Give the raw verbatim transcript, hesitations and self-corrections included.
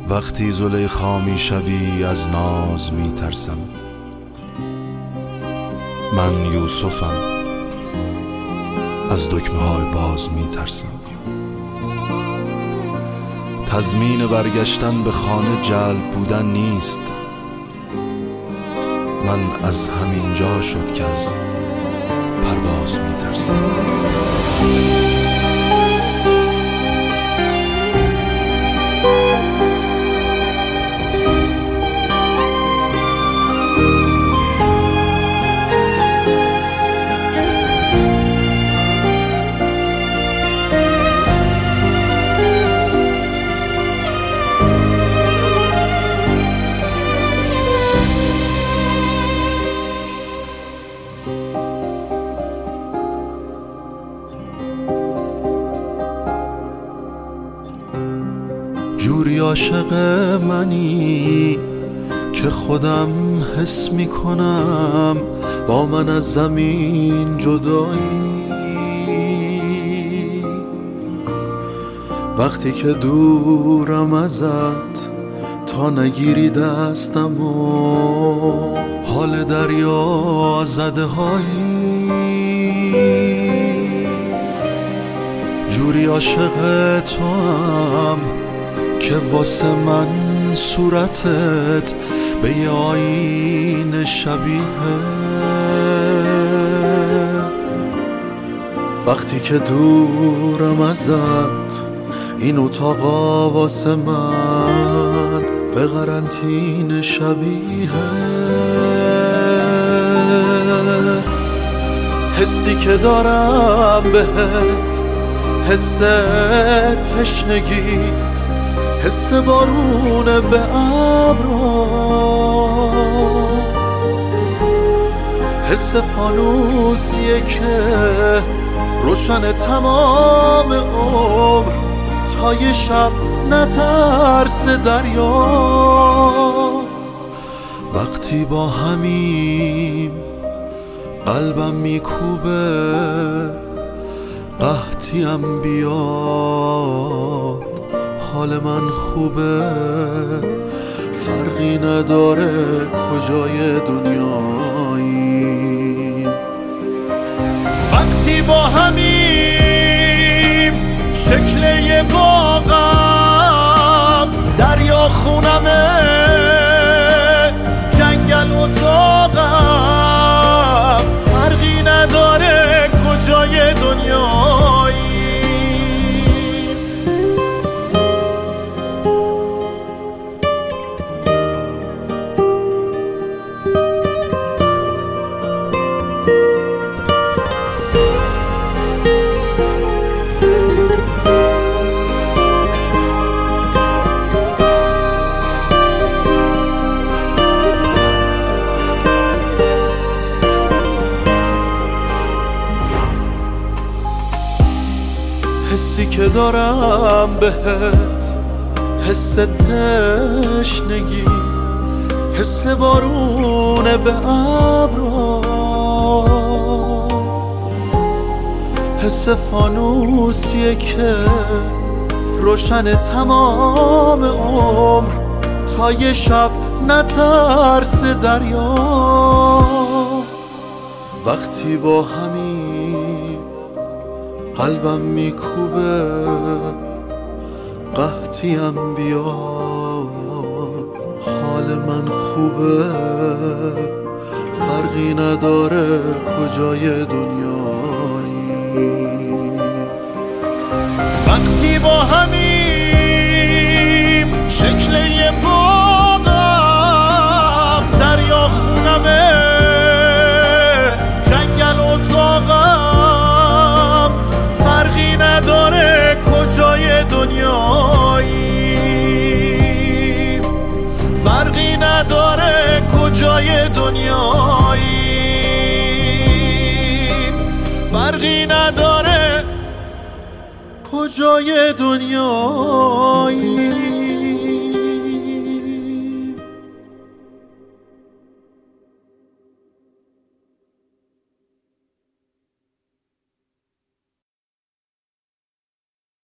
وقتی زلیخا می شوی از ناز می ترسم. من یوسفم، از دکمه های باز می ترسم. تضمین برگشتن به خانه جلب بودن نیست. من از همین جا شد که از پرواز می ترسم. جوری عاشق منی که خودم حس می کنم با من از زمین جدایی. وقتی که دورم ازت تا نگیری دستم و حال دریا زده هایی. جوری عاشق تو هم که واسه من صورتت به یه آینه شبیه. وقتی که دورم ازت این اتاقا واسه من به قرنطینه شبیه. حسی که دارم بهت حس تشنگی، حس بارون به ابرا، حس فانوسیه که روشن تمام عمر تا یه شب نترس دریا. وقتی با همیم قلبم میکوبه قحطیم بیاد، حال من خوبه فرقی نداره کجای دنیایی. وقتی با همیم شکل یه باغم، دریا خونمه جنگل اتاقم، فرقی نداره کجای دنیایی. حسی که دارم بهت حس تشنگی، حس بارون به ابرا، حس فانوسیه که روشن تمام عمر تا یه شب نترس دریا. وقتی با همین قلبم میکوبه قحطیم بیاد، حال من خوبه فرقی نداره کجای دنیایی. وقتی با همیم شکل یه باغم، دریا خونمه جنگل اتاقم، فرقی نداره کجای دنیایی. فرقی نداره کجای دنیایی. فرقی نداره کجای دنیایی.